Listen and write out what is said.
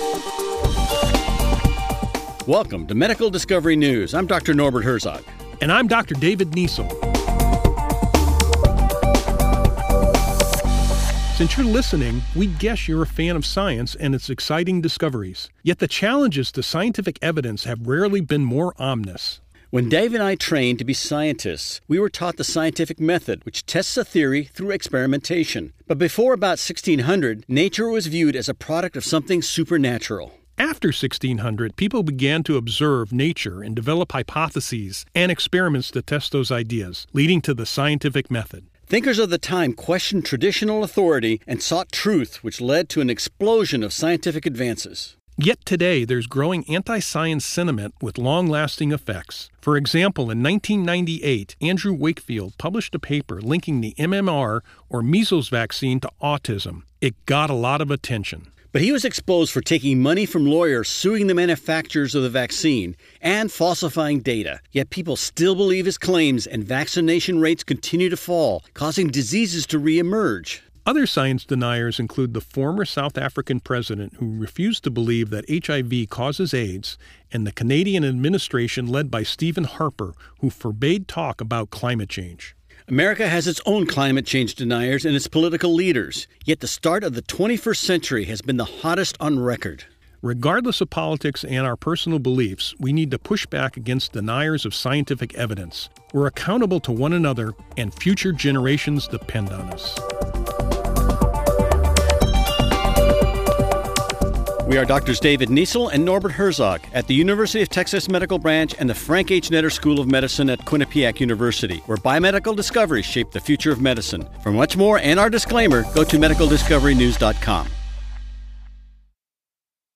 Welcome to Medical Discovery News. I'm Dr. Norbert Herzog. And I'm Dr. David Niesel. Since you're listening, we guess you're a fan of science and its exciting discoveries. Yet the challenges to scientific evidence have rarely been more ominous. When Dave and I trained to be scientists, we were taught the scientific method, which tests a theory through experimentation. But before about 1600, nature was viewed as a product of something supernatural. After 1600, people began to observe nature and develop hypotheses and experiments to test those ideas, leading to the scientific method. Thinkers of the time questioned traditional authority and sought truth, which led to an explosion of scientific advances. Yet today, there's growing anti-science sentiment with long-lasting effects. For example, in 1998, Andrew Wakefield published a paper linking the MMR, or measles vaccine, to autism. It got a lot of attention. But he was exposed for taking money from lawyers suing the manufacturers of the vaccine and falsifying data. Yet people still believe his claims and vaccination rates continue to fall, causing diseases to reemerge. Other science deniers include the former South African president who refused to believe that HIV causes AIDS, and the Canadian administration led by Stephen Harper, who forbade talk about climate change. America has its own climate change deniers and its political leaders, yet the start of the 21st century has been the hottest on record. Regardless of politics and our personal beliefs, we need to push back against deniers of scientific evidence. We're accountable to one another, and future generations depend on us. We are Drs. David Niesel and Norbert Herzog at the University of Texas Medical Branch and the Frank H. Netter School of Medicine at Quinnipiac University, where biomedical discoveries shape the future of medicine. For much more and our disclaimer, go to medicaldiscoverynews.com.